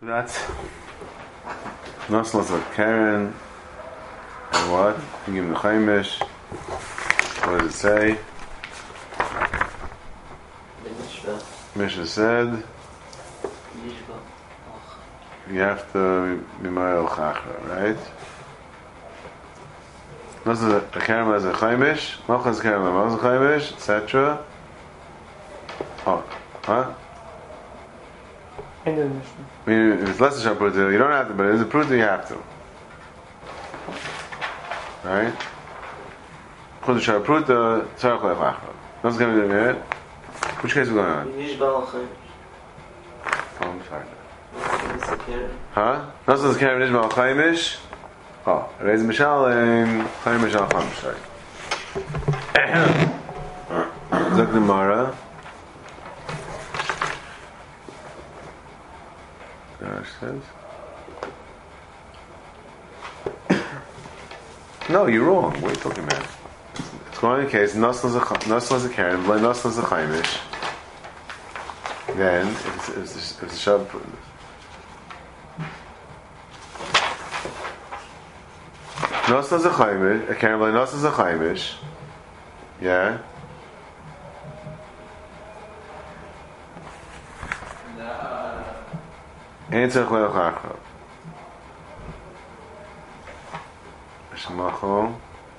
That's Naslas of Karen and what? Give him the Chaimish. What does it say? Mishnah said you have to be Mayel Chachra, right? Naslas of Karen has a Chaimish, Machas Karen has a Chaimish, etc. Oh, huh? End of the Mishnah. I mean, if it's less than Shabbat, you don't have to, but if it's a Pruta, you have to. Right? Chud Shabbat, Tzarech Lechachra. What's going to do here? Which case are we going on? Oh, I'm sorry. Huh? Naslas Karen Nishbal Chaimish. Oh, Reiz Mishalim Chaimish Al Chamish. Sorry. Zok Gemara. Says. No, you're wrong. What are you talking about? It's going in case Naslas a Karen, Naslas a Chaimish. Then, if it's a Shab. Naslas a Chaimish, a Karen, Naslas a Chaimish. Yeah. Answer Chleel Chachra. Shemachol.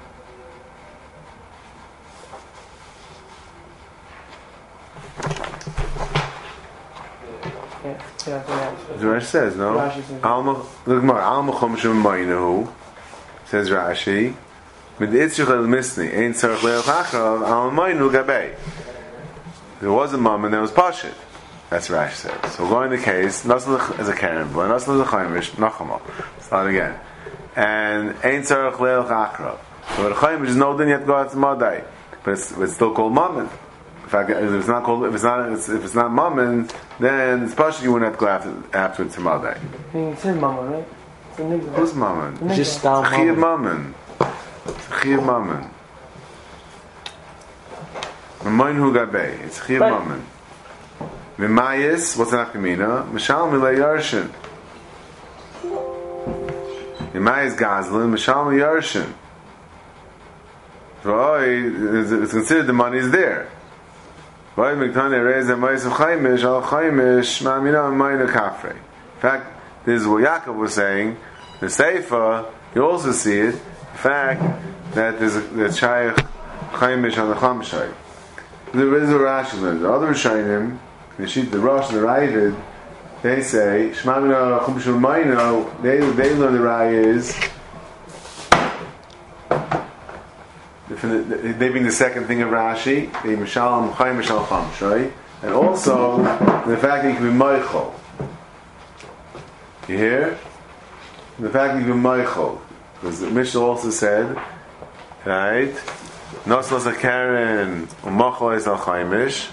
The Rashi says, no? Look more. Alma Chomshim Maynahu says Rashi. With the Itzrich El Misni, Ein Tzarech Chleel Chachra, Alma Maynahu Gabei. There was a mom and there was Pashit. That's what Rashi said. So going in the case, Naslas is a Karen, but Naslas is a Chaimish, Nachama. Start again. And Ein Tzarech Leil Chachra. So the Chaimish is no din yet go out to Madai, but it's still called Mammon. In fact, if it's not called, if it's not Mammon, then especially you wouldn't have to go after to Madai. It says Mammon, right? It's a nigga. Who's Mammon? Just down Chiyav Mammon. Chiyav Mammon. Mammon Hu Gabei. It's Chiyav Mammon. V'mayis, what's an akamina? Mishal milay yarshin. V'mayis gazlin, mishal milay yarshin. It's considered the money is there. V'oy miktane reis ha'mayis of chaimish, al chaimish, ma'amina ha'mayna kafrei. In fact, this is what Yaakov was saying. The Seifa, you also see it. The fact that there's a shayach chaimish on the chamshai. There is a Rashi learns. The other Rishonim, the sheet, the Rosh, and the Ravid, they say Shmamina Chumshul Mayno. They learn the Raya is they being the second thing of Rashi, the Mishalim Chaim Mishal Chamshay, and also the fact that you can be Meichel. You hear? The fact that you can be Meichel, because the Mishnah also said, right? Naslas a Karen Umachol is al Chaimish.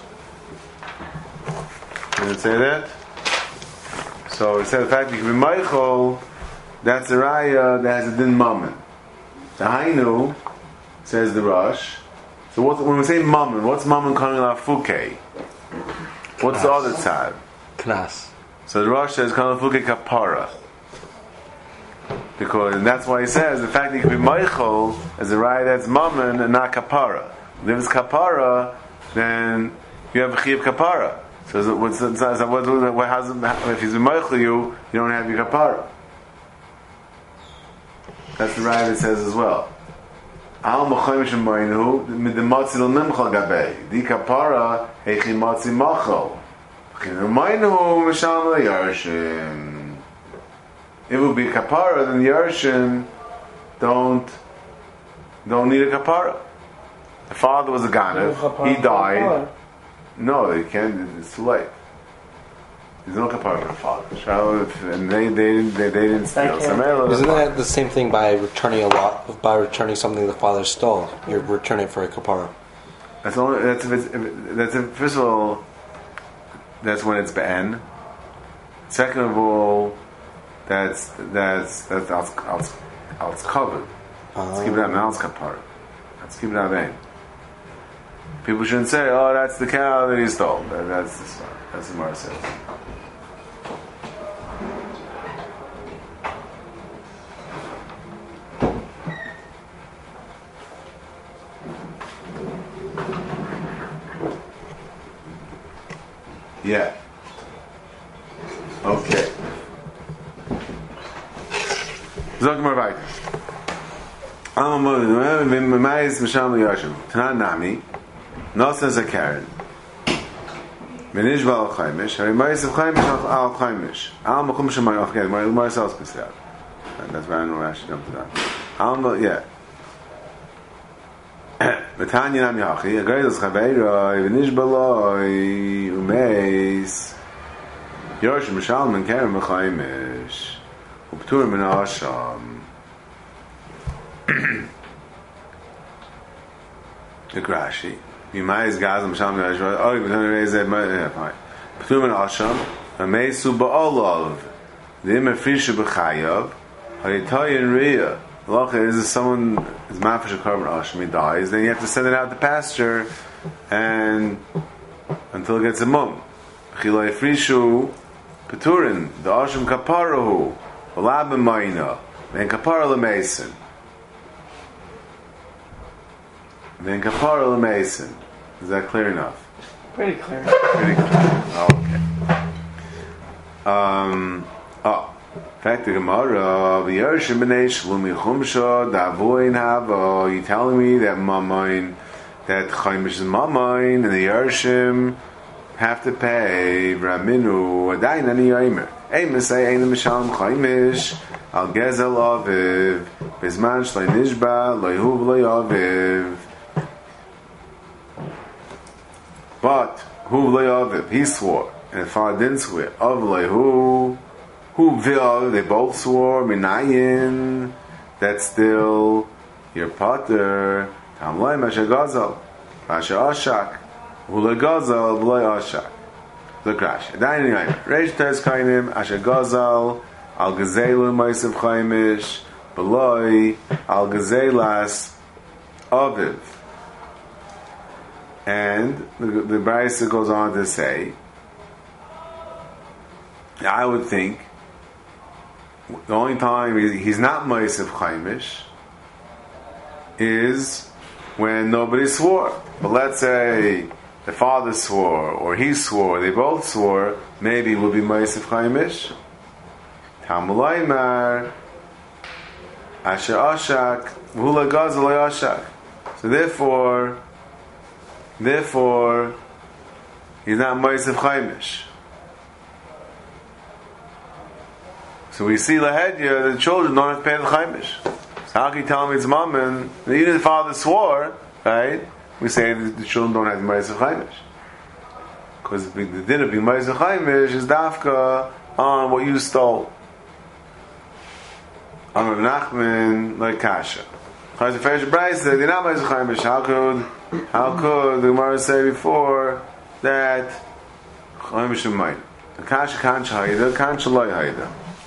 Did it say that? So it said the fact that you can be Meichel, that's a Raya that has a din Mammon. The Hainu, says the Rosh. So when we say Mammon, what's Mammon coming out of Fuke? What's Knas. The other side? Knas. So the Rosh says coming out of Fuke Kapara. And that's why he says the fact that you can be Meichel is a Raya that's Mammon and not Kapara. If it's Kapara, then you have a Chiyav Kapara. So if he's a Meichel you don't have your Kapara. That's the Raya that says as well. Al Machayim Shemaynu Midimatzil Nimchal Gabei Di Kapara Heichi Matzi Machal Maynu Misham Yarshin. If it would be Kapara, then the Yarshin don't need a Kapara. The father was a Ganav, he died. No, they can't. It's too late. There's no kapara for the father. And they didn't steal. Isn't that the same thing by returning something the father stole? You're returning for a kapara. First of all, that's when it's be'en. Second of all, that's covered. Let's keep it out now. It's kapara. Let's keep it out then. People shouldn't say, "Oh, that's the cow that he stole." That's the Gemara says. Yeah. Okay. Zog mal weiter. Wenn man meist Misham Yashim, Tanan Nami, Nosa Zakaren. Wenn ich war al Chaimish, Hari Meis of Chaimish al Chaimish. Al Makum Shemay of Chaimish, my Umar Sals Kisrad. That's why I know Rashi jumped to that. Al yeah. Metanya Nam Yachi, a great as Chaveira, Wenn ich Baloi, Umeis, Yoshim Misham and Karen Chaimish, Uptur Min Asham. The Rashi. Yimais Gazam Sham Yashua. Oh, you're going to raise that. Fine. Ptumen Asham. Amesu Ba'olov. The Imafrisha B'chayav. Hayitayin Riyah. Loch is someone is mafish a carbon Asham. He dies. Then you have to send it out to pasture, and until it gets a mum. Chilai Frishu Peturin. The Asham Kaparahu. Balabim Maina. Then Kapara Lemason. Then kapara l'meisen. Is that clear enough? Pretty clear. Pretty clear. Okay. In fact, the Gemara, v'yarshim b'nei shlumi chumsha da'avoin hava. You telling me that mamain, that chaimish is mamain, and the yarshim have to pay v'raminu adayin ani yomer. Ein mesay ein mishalem chaimish al gezel aviv bizman shlei nishba loyhu v'loy aviv. But who le'aviv, he swore, and the father didn't swear. Of le'hu, who vil, they both swore. Minayin, that's still your pater. Tam loy masha gazal, masha ashak, who le'gazal v'loy ashak. Look Rashi. Adayin yayim. Reish tes kainim asha gazal al gazelu ma'asav chaimish v'loy al gazelas aviv. And the Brisa goes on to say, I would think the only time he's not Ma'asav Chaimish is when nobody swore. But let's say the father swore, or he swore, they both swore, maybe it would be Ma'asav Chaimish. Tamulaymar Asher Ashak V'hula Gazal Ashak. So therefore, he's not Ma'asav Chaimish. So we see lahedya, the children don't have to pay the Chaimish. So how can you tell me it's mom and even the father swore, right? We say that the children don't have the Ma'asav Chaimish. Because the din of being Ma'asav Chaimish is dafka on what you stole. On Rav Nachman, like Kasha. They're not Ma'asav Chaimish. How could the Gemara say before that Chaimish Umayim? The Kasha can't shahida, can't shaloi haida.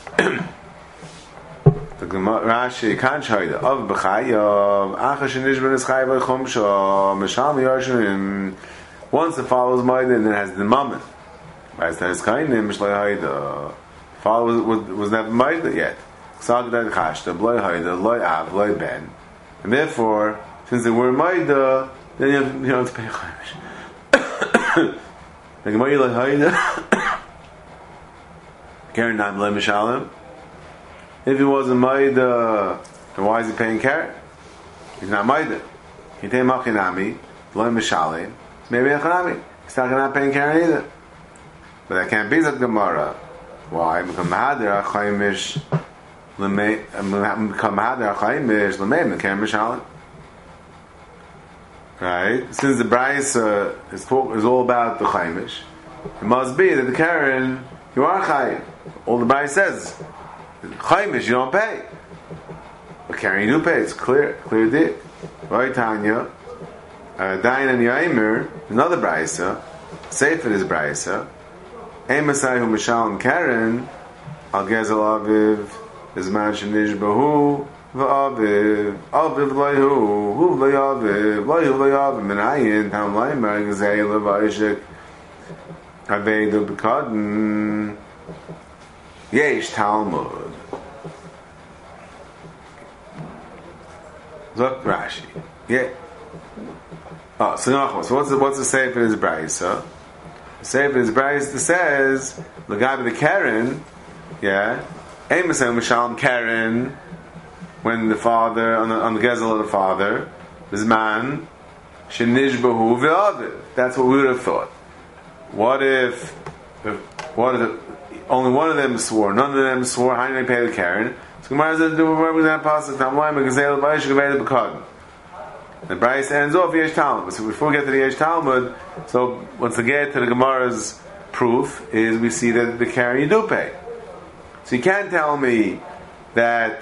The Rashi can't shahida. Of b'chayav, achash nishban is chayav chumsha, mishal miyarshim. Once the father was maida, and then has the moment. As that is kainim, mishloi haida. Father was never maida yet. Ksagdad chashta, bloi haida, loi av, loi ben. And therefore, since they were maida, then you don't have to pay Chaimish. The Gemara like Haida, Karen Nam Le Mishalim. If he wasn't Maida, then why is he paying Karen? He's not Maida. He take Machinami, Le Mishalim, maybe Achanami. He's not paying Karen either. But that can't be the Gemara. Why? Because Mahadir Chaimish, become Mahadir Chaimish, Lemei Karen Mishalim. Right? Since the Brisa is all about the Chaimish, it must be that the Karen, you are Chaim. All the Brisa says, Chaimish, you don't pay. But Karen, you do pay. It's clear deal. Right, Tanya? Dayan and Yaimer, another Brisa, Sefer is Brisa, Ein Masai Hu Mishal Karen, Al Gezel Aviv, is Mansh Nishbahu, V'aviv, Aviv Layhu, Hu Layaviv, Layhu Layaviv, Menayin, Tam Laymar, Gazay, Levayshik, Aveidu B'kadn, Yesh Talmud. Look, Rashi. Yeah. So what's the say for this Brisa? Sefer is Bryce says the guy with the Karen, yeah, Amos Mishalm Karen, when the father on the gezel of the father, this man shenishbahu v'aviv. That's what we would have thought. What if only one of them swore, none of them swore? How do they pay the Karen? So Gemara says, "Do we that pasuk? Tamlaim gezel b'ayish gevei b'kadm." The Bryce ends off Yesh Talmud. So before we get to the Yesh Talmud, so once we get to the Gemara's proof, is we see that the Karen you do pay. So you can't tell me that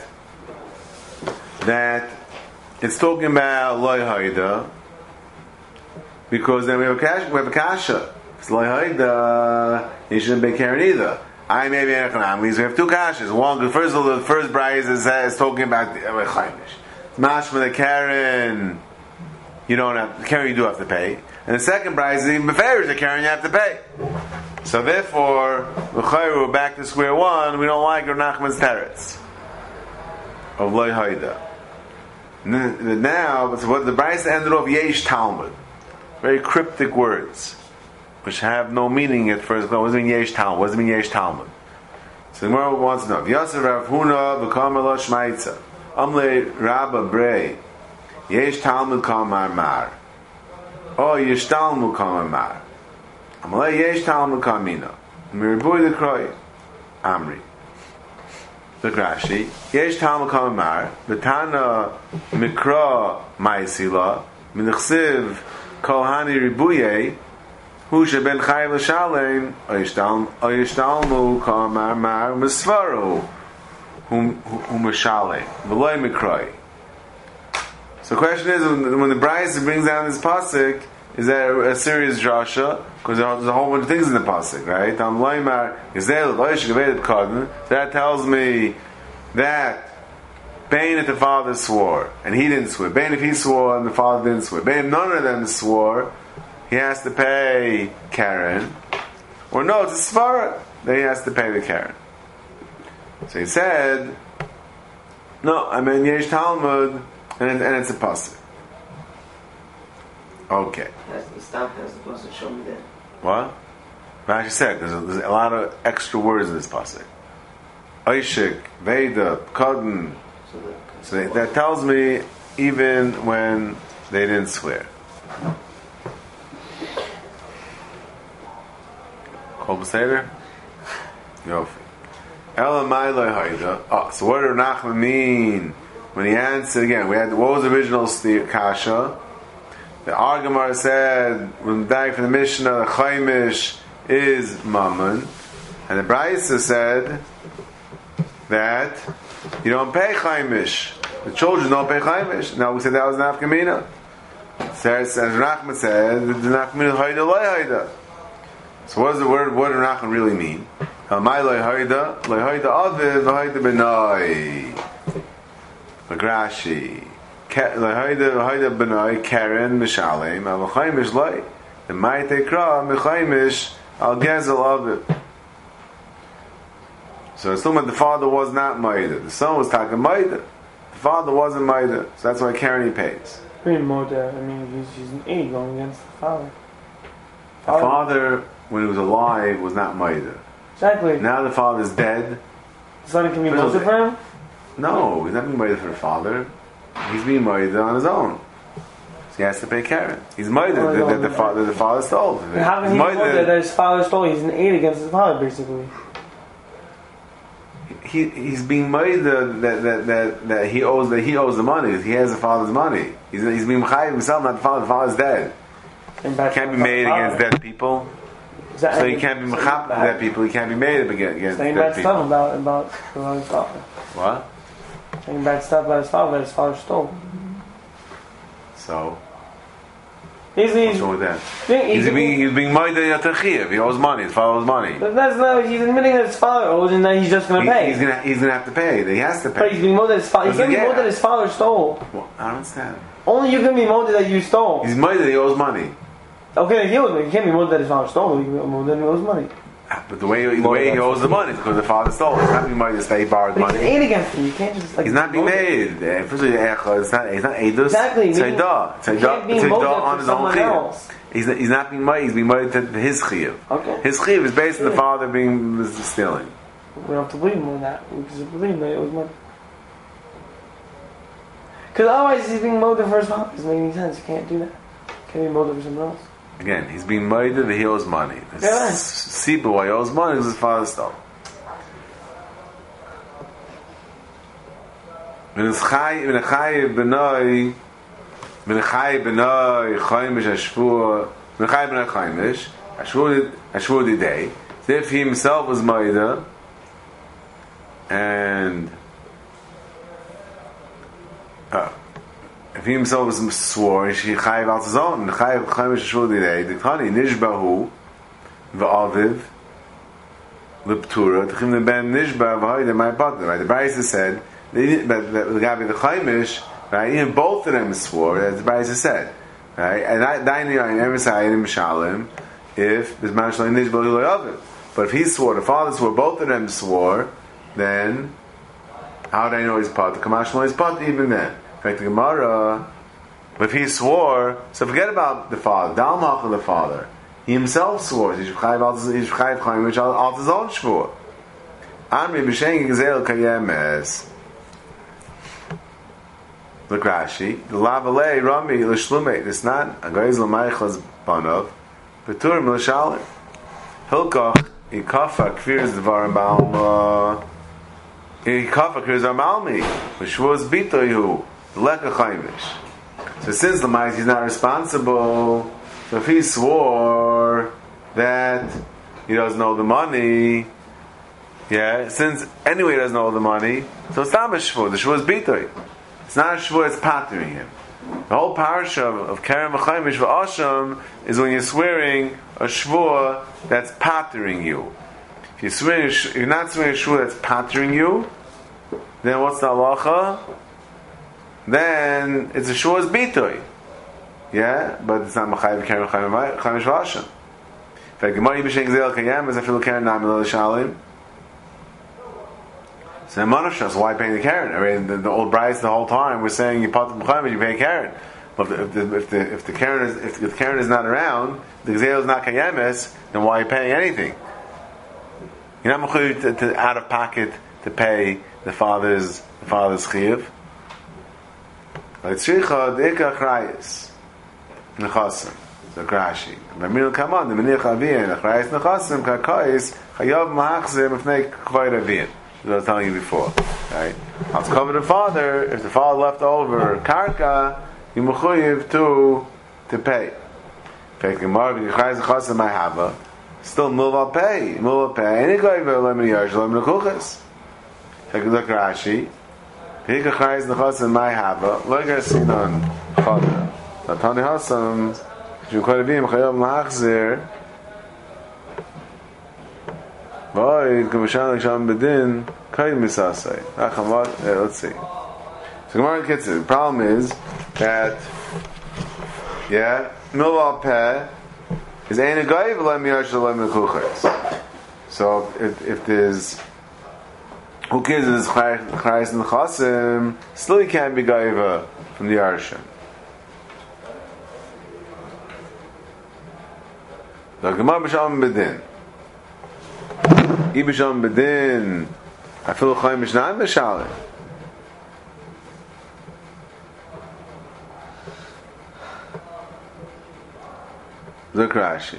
it's talking about loy haida, because then we have a kasha. It's loy haida, you shouldn't pay Karen either. I maybe we have two kashas. One, first of all, the first Bryce is talking about mashma the Karen. You don't have the Karen. You do have to pay, and the second price is even beferish the Karen. You have to pay. So therefore, we're back to square one. We don't like Rav Nachman's teretz of loy haida. Now, so what the Bryce ended off Yesh Talmud, very cryptic words, which have no meaning at first. What does it mean Yesh Talmud? What does it mean Yesh Talmud? So the Gemara wants to know. Yosef Rav Huna v'Kamar lo Shmaitza Amle Rabba Brei. Yesh Talmud Kamar Mar. Oh, Yesh Talmud Kamar Mar. Amalei Yesh Talmud Kamina. Miribui the Kroy. Amri. The Rashi. Yesh Talmud Kamar Mar. Betana Mikra Maisila. Minachsiv Kohani Ribuye. Hu sheben Chayiv L'Shalem. O Yesh Talmud Kamar Mar. Misvaru. Hu Mishalem. V'loi Mikroy. So the question is, when the Bryce brings down this pasuk, is there a serious drasha? Because there's a whole bunch of things in the pasuk, right? So that tells me that Bain if the father swore and he didn't swear. Bain if he swore and the father didn't swear. Bain if none of them swore, he has to pay Karen. Or no, it's a svara that he has to pay the Karen. So he said, no, I mean Yesh Talmud. And it's a pasuk. Okay. Stop. That's supposed to show me that. What? Rashi said there's a lot of extra words in this pasuk. Oishik, Veda, Kadon. So that tells me even when they didn't swear. Kol b'seder? Yofi. Elamai lo haida. So what did Nachman mean? When he answered again, we had what was the original kasha? The Argamar said when dying from the Mishnah, the Chaimish is Mammon, and the Brisa said that you don't pay Chaimish. The children don't pay Chaimish. Now we said that was an Afkamina. As Rachman said, the Nafkamina Haida Loi Haida. So what does the word? What does Rachman really mean? My Loi Haida Aviv Haida Benai. Magrashi, Lahaida Benai, Karen, Mishalem, Al Chaimish Loi, the Maite Kra, Mechaimish, Al Gezel of it. So assuming the father was not Maida, the son was talking Maida, the father wasn't Maida, so that's why Karen he pays. I mean, he's an aid going against the father. The father, when he was alive, was not Maida. Exactly. Now the father is dead. The son can be Moshe for him? No, he's not being Maida for the father. He's being Maida on his own. So he has to pay Karen. He's Maida that the father stole. How can he be Maida that his father stole? He's an aid against his father, basically. He's being Maida that he owes the money. He has the father's money. He's being Chayiv himself, not the father. The father's dead. He can't be made against dead people. Exactly. So he can't be Mechap dead people. He can't be made against dead people. Saying bad stuff about his father. What? Saying bad stuff about his father that his father stole. So what's wrong with that? He's being Maida Yatachiv. He owes money. His father owes money. But that's not. He's admitting that his father owes, and that he's just going to pay. He's going to have to pay. He has to pay. But he's being Maida that his father. He can't be Maida that his father stole. Well, I don't understand. Only you can be Maida that you stole. He's Maida. He owes money. Okay, he owes money. He can't be Maida that his father stole. He can be Maida that he owes money. But the way he owes the money is because the father stole it. He's not being made to stay borrowed But money. he's aid against him. You can't just like. He's not being made. First of all, it's not Eidus. Exactly. It's Tzaidah. Can't be molded on for his own someone chiyuv. else. He's not being made. He's being made to his chiyuv. Okay. His chiyuv is based on the father being stealing. We don't have to believe him on that. We just believe that it was money. Because otherwise he's being molded for his father. It doesn't make any sense. You can't do that. Can't be molded for someone else. Again, he's being made that he owes money. Yeah. Siba why he owes money because his father stole. When a chai benoi chaimish ashvur, when a chai benoi chaimish ashvur the day. So if he himself was moida, and if he himself was swore, he chayiv al tzon. The chayiv chaimish ashvur the day. The tani nishbahu v'aviv l'ptura. T'chim l'ben nishba v'hoyde my partner. Right, the Brisa said. The guy with the chaimish, right? Even both of them swore, as the Brisa said, right? And if there's manishal nishbal hiloyavid, but if he swore, the father swore, both of them swore, then how do I know he's part? The kamashmal is part even then. In fact, the Gemara, if he swore, so forget about the father, dalmach of the father. He himself swore. He's chayiv chaimish al his own shvur. Amri b'shengi gezel kayemes. Look Rashi, the lavalei rami l'shlume. It's not a guy's l'maychlas banov, beturim l'shalim. Hilkoch ikafa kvirs devarim ba'alma. Ikafa kvirs amalmi. V'shvuz bitoyu leka chaimish. So since the mice he's not responsible, so if he swore that he doesn't know the money, yeah, since anyway he doesn't know the money, so it's not a shvur. The shvur is bitoy. It's not a shvur, it's pattering him. The whole parasha of Kerem v'chaimish v'asham is when you're swearing a shvur that's pattering you. If you're not swearing a shvur that's pattering you, then what's the halacha? Then it's a shvur's bitoy. Yeah, but it's not machayev Kerem v'chaimish v'asham. In fact, Gemara Yibisheng Zel Kayam is a filu Keren Nam Elol Shalim. So Manashas, why paying the Karen? I mean, the old brides the whole time we're saying you put the Muhammad, you pay Karen. But if the Karen is not around, the Gzeil is not Kayemes, then why are you paying anything? You're not mechuyev to out of pocket to pay the father's chiyuv. Like tzricha deika chrayis nechasim. So Rashi. B'minu kaman the menich aviyin chrayis nechasim kakais chayav mahachzir mifnei k'vayir aviyin. As I was telling you before, right? I'll cover the father. If the father left over karka, you mechuyev to pay. Still milva pay. Any guy will lemon yarsh lemon kuchas. Take a look at Rashi. Pika chayz nechas in my hava. Look at Sinon Chada. Latani Hasam. You could have been chayav mahachzir. Boy, Kamashana Sham Bedin, Kaid Misasai. Let's see. So Gemara gets it. The problem is that Milval Peh is Ein a Gaiv Lem Yash Lem Kuchas. So if there's who cares if it's Chayes and Chasim, still he can't be Gaiva from the Yarshim. So Gemara B'Sham Bedin. Ibisham bedin, afilu chaimish nan v'shalim. Look Rashi.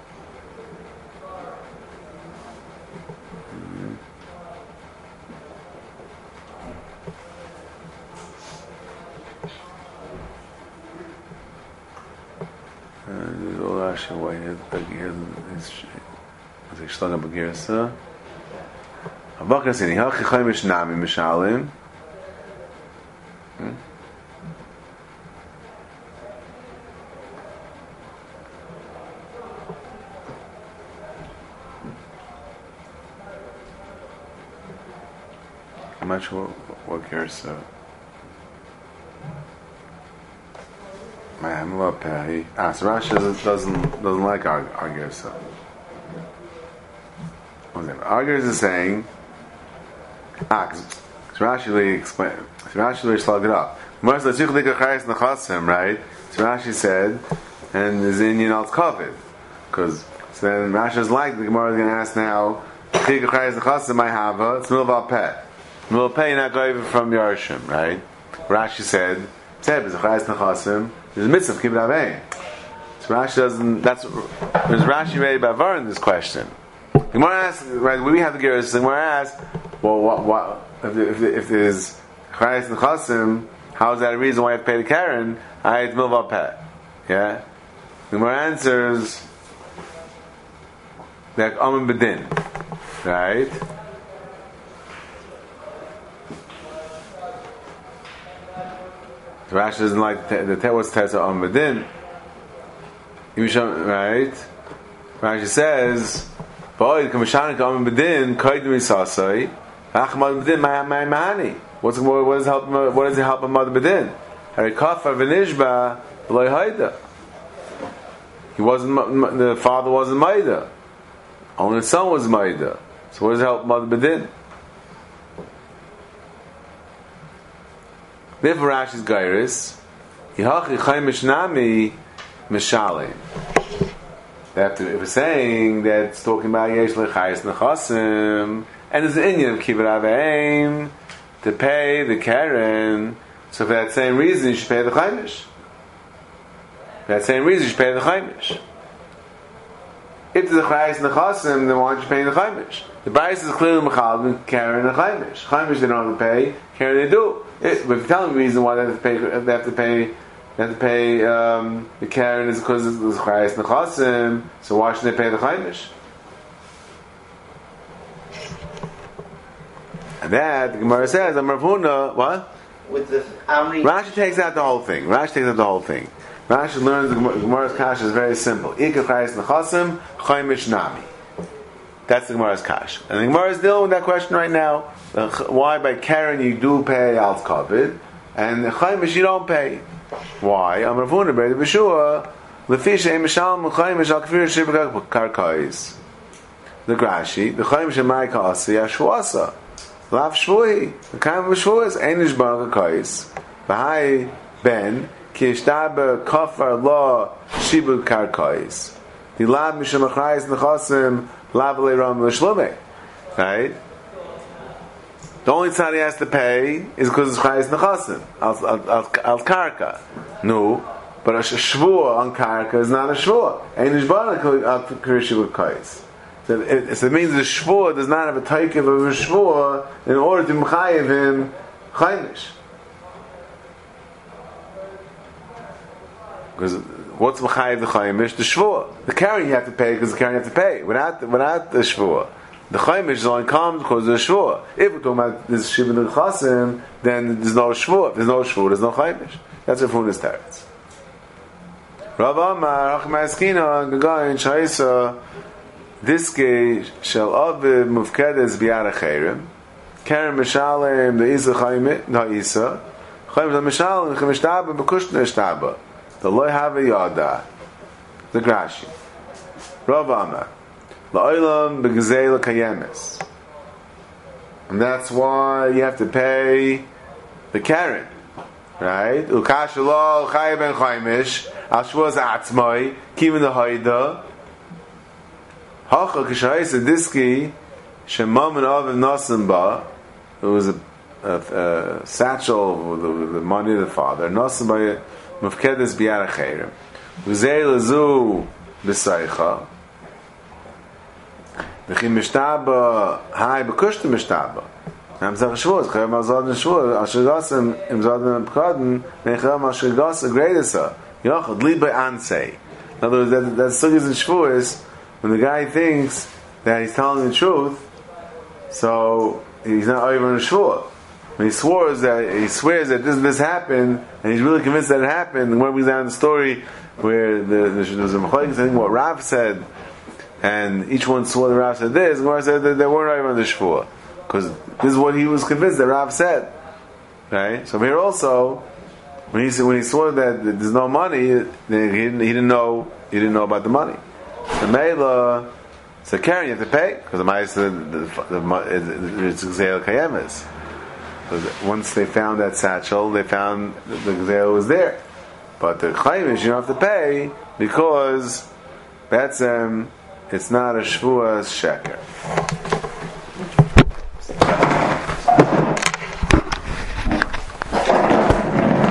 Rashi, why he ich schlage Begersa. Abakar Sini, Hachi Chaimish Nami Mishalim. I'm not sure what Gersa. Man, love Pehi. So Rashi doesn't like our Gersa. arguers are saying, because Rashi explained, Rashi slugged it up. Right? So Rashi said, and the Indian al covered, because then Rashi is like the Gemara is going to ask now. It's milval peh. Milval peh, you're not going from Yarshim, right? Rashi said, there's a mitzvah of kibbut avein. So Rashi doesn't. That's there's Rashi ready bavar in this question. The Gemara asks, right? When we have the Gerus, the Gemara asks, well, what if there's chayes nechasim? How is that a reason why I have to pay the Karen? It's milval peh. Yeah. The Gemara answers like Amen Bedin, right? So Rashi doesn't like the what's the test of Amen Bedin, right? Rashi says, "Boy, Kamashana Amen Bedin Kaidim Isasai, Achmad Bedin my Mahani." What does it help a mother Bedin? Harikafa v'nishba v'loy haida. He wasn't. The father wasn't Maida. Only the son was Maida. So what does it help mother Bedin? Therefore, Rashi's Gairis, Yihachi Chaimish Nami Mishalim. If we're saying that it's talking about Yesh Lechayis Nechasim, and there's an Indian of Kibbut Aveim to pay the Karen, so for that same reason you should pay the Chaimish. For that same reason you should pay the Chaimish. If there's a Chayis Nechasim, then why don't you pay the Chaimish? The Bais is clearly Mechalab, Karen and Chaimish. Chaimish they don't have to pay, Karen they do. But if you tell them the reason why they have to pay the Karen is because it's Chayis Nechasim, so why should they pay the Chaimish? And that, the Gemara says, Rav Huna, what? With the Amri. Rashi takes out the whole thing. Rashi learns the Gemara's Kash is very simple. Ikar Chayis Nechasim, Chaimish Nami. That's the Gemara's Kash. And the Gemara is dealing with that question right now. Why by Karen you do pay Al Kavod, and Chaimish you don't pay. Why? Rav Huna B'Rei B'Shua, Lefish Ein Mishalem Chaimish Al Kfir Shibakak Karkais. The Grashi, the Chaimish Amai Kaasi Yashwasa. Lav Shvui, the kind of Shvui is Einish Barak Kais. V'hai Ben, Ki Yishtabe Kafar Law Shibud Karkais. The Lab Misham Achayis Nechasim Lav Leiram L'Shlomei. Right? The only time he has to pay is because it's Chayis Nechasim. Al Karka. No. But a Shvua on Karka is not a Shvua. Einish Barak Al Shibud Kais. So it means the Shvua does not have a taikev of a Shvua in order to mechayev him Chaimish. Because what's mechayev the Chaimish? The Shvua. The Karen you have to pay because the Karen you have to pay. Without the Shvua. The Chaimish only comes because of the Shvua. If we're talking about this Shibud Nechasim, then there's no Shvua. If there's no Shvua, there's no Chaimish. That's Rav Huna's teretz. Rav Amar, Achma Eskina, Gagayin, Shaisa, Diske shall aviv mufkedes bi'ar acherim Karen Mishalem the Isa Chaimit no Isa Chaimit the Mishalem Chamishtaba b'kushna Ishtaba the loy have yada the Grashi Rav Amar la'olam b'gzei l'kayemes, and that's why you have to pay the Karen, right? Ukash lo Chayim ben Chaimish al shvuz atzmai kivin the Haida Hacha k'shayis adiski shemam and aviv nasim ba. It was a satchel with the money of the father. Nasim ba mufkedes biyar acherim. V'zei lezu b'saycha. V'chi mishtaba hai b'kushta mishtaba. Nam zeh shvuz chayav mazad neshvuz asher gasim im zadim b'kaden mechayav asher gas agredesa yachad li be'ansei. In other words, that sugis in shvuz. When the guy thinks that he's telling the truth, so he's not over a shvua. When he swears that this happened, and he's really convinced that it happened. And when we down the story where there's a mechalik saying what Rav said, and each one swore that Rav said this, and Rav said that they weren't over the shvua, because this is what he was convinced that Rav said. Right? So here also, when he swore that there's no money, he didn't know about the money. The Mela, So Karen, you have to pay because it's Gzeil Kayemis. Once they found that satchel, they found the Gzeil was there. But the claim is you don't have to pay because that's it's not a Shvuas Sheker.